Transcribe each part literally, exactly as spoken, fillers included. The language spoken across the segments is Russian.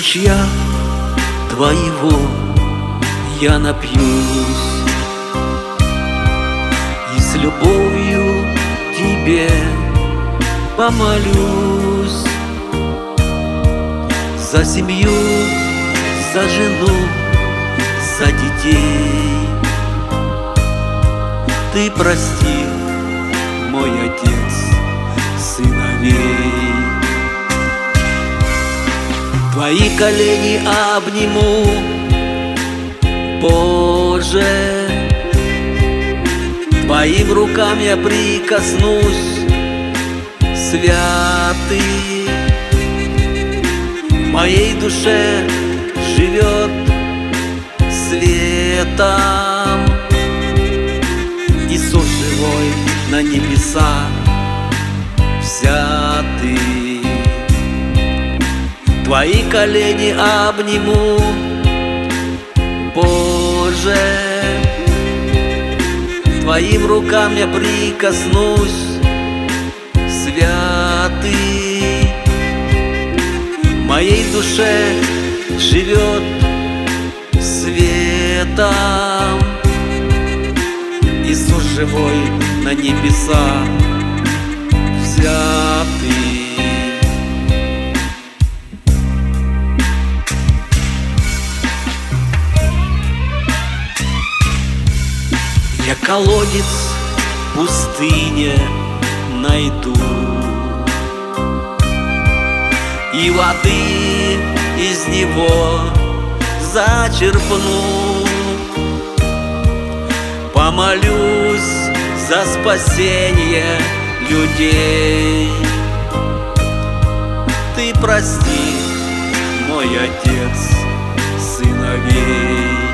ручья твоего я напьюсь и с любовью тебе помолюсь за семью, за жену, за детей. Ты прости, мой отец сыновей. Твои колени обниму, Боже, Твоим рукам я прикоснусь, святый. В моей душе живет светом Иисус живой на небеса взятый. Твои колени обниму, Боже, Твоим рукам я прикоснусь, святый. В моей душе живет светом Иисус живой на небеса взятый. Я колодец в пустыне найду и воды из него зачерпну. Помолюсь за спасение людей. Ты прости, мой отец сыновей.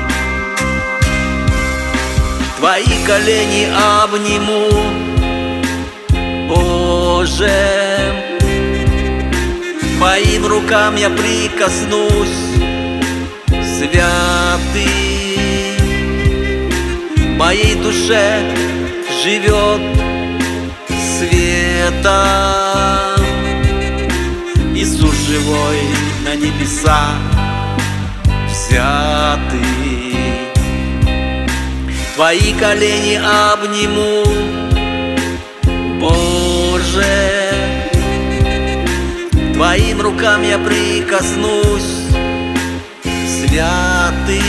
Твои колени обниму, Боже, Твоим рукам я прикоснусь, святый. В моей душе живет светом Иисус живой на небеса взятый. Твои колени обниму, Боже, Твоим рукам я прикоснусь, святый.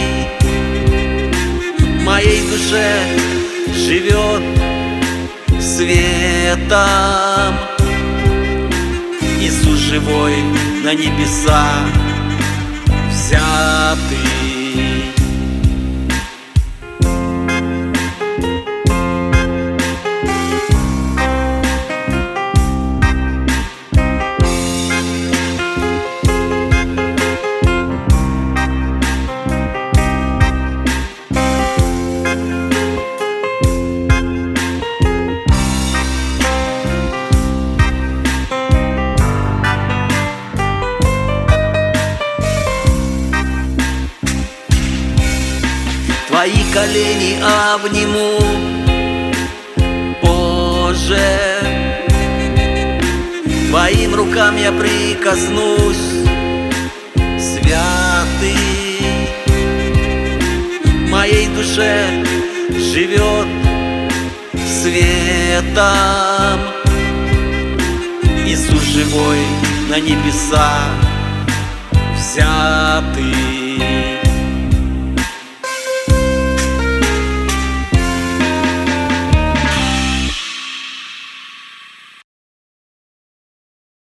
В моей душе живет светом Иисус живой на небеса взятый. Твои колени обниму, Боже, Твоим рукам я прикоснусь, святый. В моей душе живет светом Иисус живой на небеса взятый.